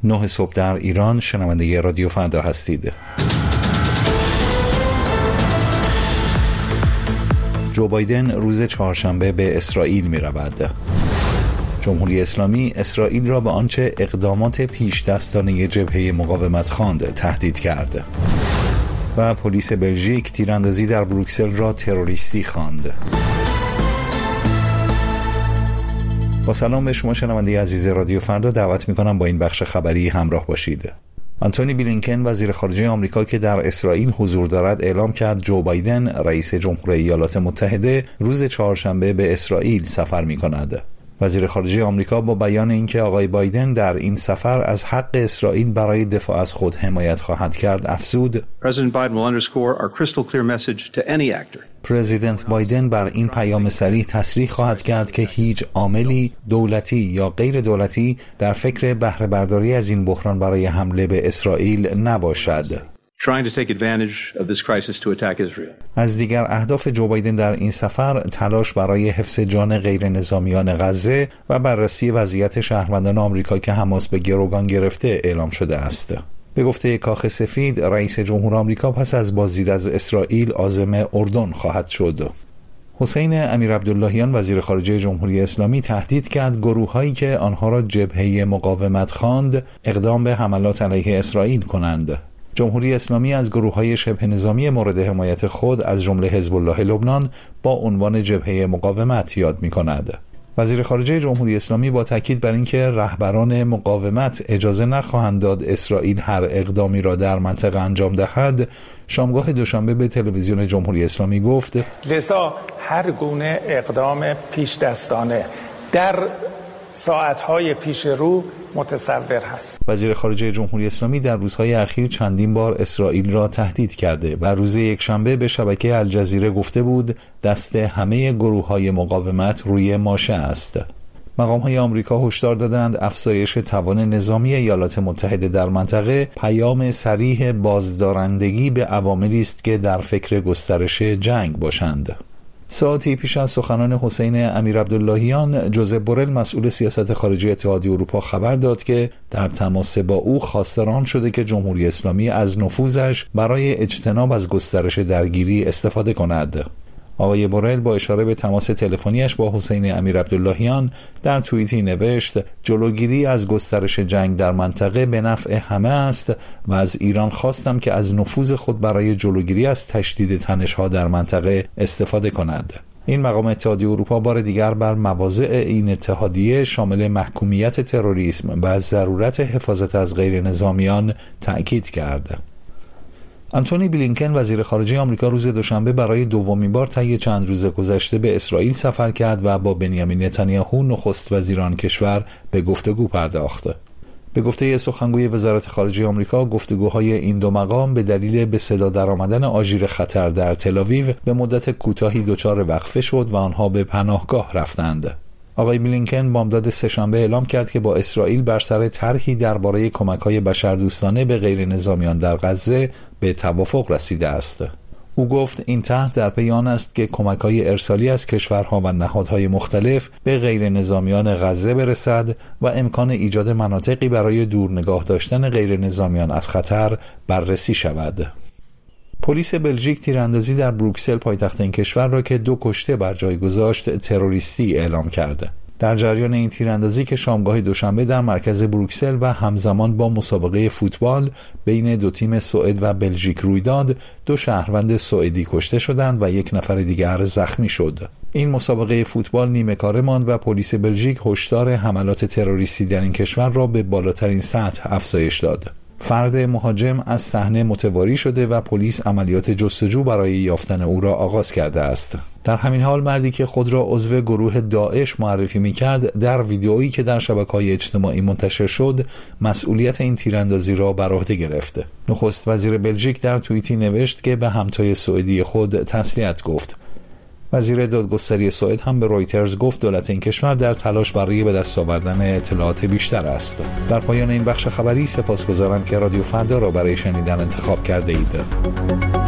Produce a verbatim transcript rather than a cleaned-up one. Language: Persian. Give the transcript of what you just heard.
نه صبح در ایران. شنونده رادیو فردا هستید. جو بایدن روز چهارشنبه به اسرائیل می رود. جمهوری اسلامی اسرائیل را به آنچه اقدامات پیش دستانه جبهه مقاومت خواند تهدید کرد و پلیس بلژیک تیراندازی در بروکسل را تروریستی خواند. با سلام به شما شنونده عزیز رادیو فردا، دعوت میکنم با این بخش خبری همراه باشید. آنتونی بلینکن وزیر خارجه آمریکا که در اسرائیل حضور دارد اعلام کرد جو بایدن رئیس جمهور ایالات متحده روز چهارشنبه به اسرائیل سفر میکند. وزیر خارجه آمریکا با بیان اینکه آقای بایدن در این سفر از حق اسرائیل برای دفاع از خود حمایت خواهد کرد افزود: President Biden will underscore our crystal clear message to any actor. پرزیدنت بایدن بر این پیام صریح تصریح خواهد کرد که هیچ عاملی دولتی یا غیر دولتی در فکر بهره برداری از این بحران برای حمله به اسرائیل نباشد. Trying to take advantage of this crisis to attack Israel. از دیگر اهداف جو بایدن در این سفر تلاش برای حفظ جان غیر نظامیان غزه و بررسی وضعیت شهروندان آمریکا که حماس به گروگان گرفته اعلام شده است. به گفته کاخ سفید، رئیس جمهور آمریکا پس از بازدید از اسرائیل عازم اردن خواهد شد. حسین امیرعبداللهیان وزیر خارجه جمهوری اسلامی تهدید کرد گروه‌هایی که آنها را جبهه مقاومت خواند اقدام به حملات علیه اسرائیل کنند. جمهوری اسلامی از گروه‌های شبه نظامی مورد حمایت خود از جمله حزب الله لبنان با عنوان جبهه مقاومت یاد می‌کند. وزیر خارجه جمهوری اسلامی با تاکید بر اینکه رهبران مقاومت اجازه نخواهند داد اسرائیل هر اقدامی را در منطقه انجام دهد، شامگاه دوشنبه به تلویزیون جمهوری اسلامی گفت: لذا هر گونه اقدام پیش دستانه در ساعت‌های پیش رو متصور هست. وزیر خارجه جمهوری اسلامی در روزهای اخیر چندین بار اسرائیل را تهدید کرده و روز یکشنبه به شبکه الجزیره گفته بود دست همه گروه‌های مقاومت روی ماشه است. مقام‌های آمریکا هشدار دادند افزایش توان نظامی ایالات متحده در منطقه پیام صریح بازدارندگی به عواملی است که در فکر گسترش جنگ باشند. ساعتی پیش از سخنان حسین امیرعبداللهیان، جوزپ بورل مسئول سیاست خارجی اتحادیه اروپا خبر داد که در تماس با او خواستار شده که جمهوری اسلامی از نفوذش برای اجتناب از گسترش درگیری استفاده کند. آقای بورل با اشاره به تماس تلفنیش با حسین امیرعبداللهیان در توییتی نوشت: جلوگیری از گسترش جنگ در منطقه به نفع همه است و از ایران خواستم که از نفوذ خود برای جلوگیری از تشدید تنش‌ها در منطقه استفاده کند. این مقام اتحادیه اروپا بار دیگر بر مواضع این اتحادیه شامل محکومیت تروریسم و ضرورت حفاظت از غیر نظامیان تأکید کرد. آنتونی بلینکن وزیر خارجه آمریکا روز دوشنبه برای دومین بار طی چند روز گذشته به اسرائیل سفر کرد و با بنیامین نتانیاهو نخست وزیر آن کشور به گفتگو پرداخت. به گفته سخنگوی وزارت خارجه آمریکا، گفتگوهای این دو مقام به دلیل به صدا درآمدن آژیر خطر در تل‌آویو به مدت کوتاهی دچار وقفه شد و آنها به پناهگاه رفتند. آقای بلینکن بامداد سه‌شنبه اعلام کرد که با اسرائیل بر سر طرحی درباره کمک‌های بشردوستانه به غیر نظامیان در غزه به توافق رسیده است. او گفت این طرح در پی آن است که کمک‌های ارسالی از کشورها و نهادهای مختلف به غیر نظامیان غزه برسد و امکان ایجاد مناطقی برای دور نگاه داشتن غیر نظامیان از خطر بررسی شود. پلیس بلژیک تیراندازی در بروکسل پایتخت این کشور را که دو کشته بر جای گذاشت تروریستی اعلام کرده. در جریان این تیراندازی که شامگاه دوشنبه در مرکز بروکسل و همزمان با مسابقه فوتبال بین دو تیم سوئد و بلژیک روی داد، دو شهروند سوئدی کشته شدند و یک نفر دیگر زخمی شد. این مسابقه فوتبال نیمه کاره ماند و پلیس بلژیک هشدار حملات تروریستی در این کشور را به بالاترین سطح افزایش داد. فرد مهاجم از صحنه متواری شده و پلیس عملیات جستجو برای یافتن او را آغاز کرده است. در همین حال مردی که خود را عضو گروه داعش معرفی می‌کرد در ویدئویی که در شبکه‌های اجتماعی منتشر شد مسئولیت این تیراندازی را بر عهده گرفت. نخست وزیر بلژیک در توییتی نوشت که به همتای سوئدی خود تسلیت گفت. وزیر دادگستری سوئد هم به رویترز گفت دولت این کشور در تلاش برای به دست آوردن اطلاعات بیشتر است. در پایان این بخش خبری سپاسگزارم که رادیو فردا را برای شنیدن انتخاب کرده اید.